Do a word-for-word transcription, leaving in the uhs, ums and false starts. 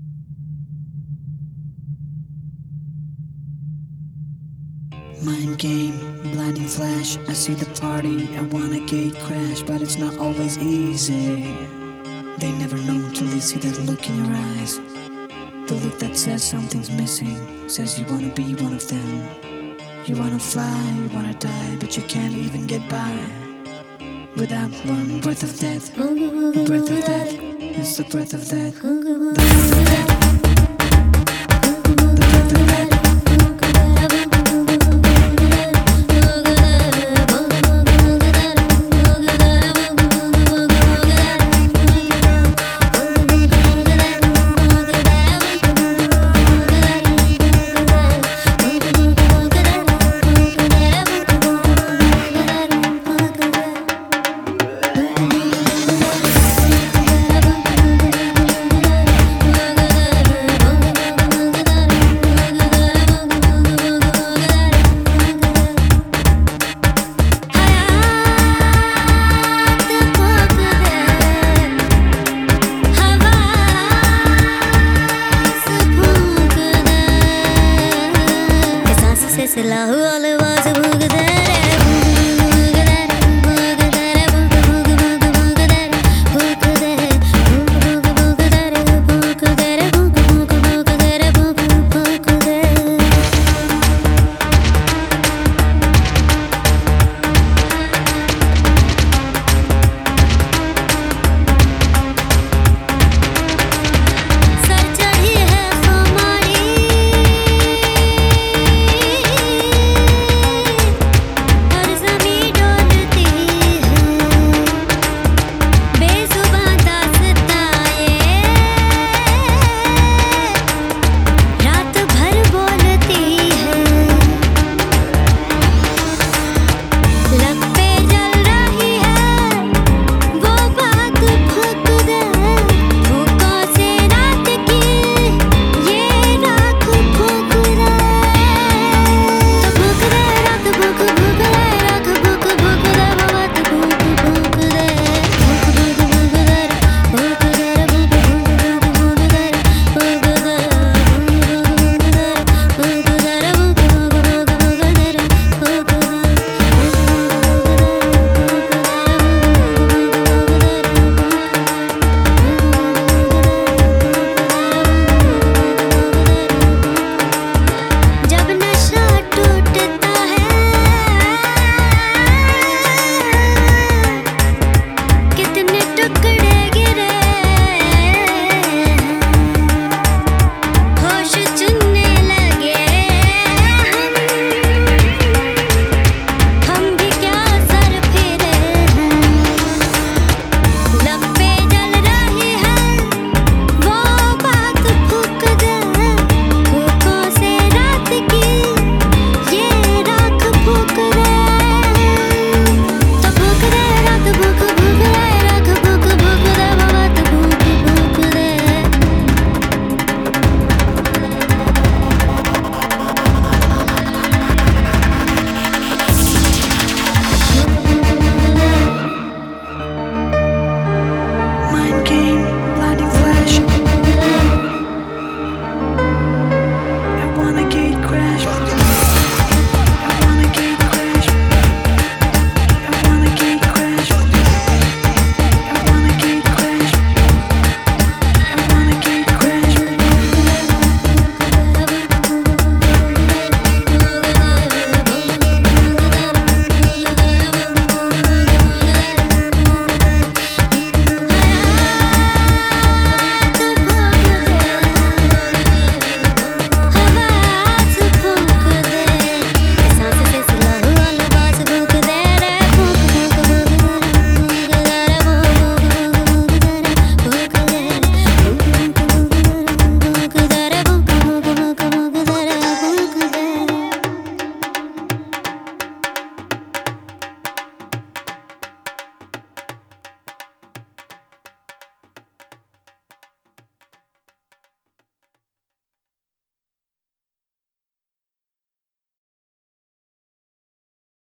Mind game, blinding flash. I see the party, I wanna gate crash, but it's not always easy. They never know till they see that look in your eyes. The look that says something's missing, says you wanna be one of them. You wanna fly, you wanna die, but you can't even get by without one breath of death. The breath of death, it's the breath of death. The breath of death. सिला हुआ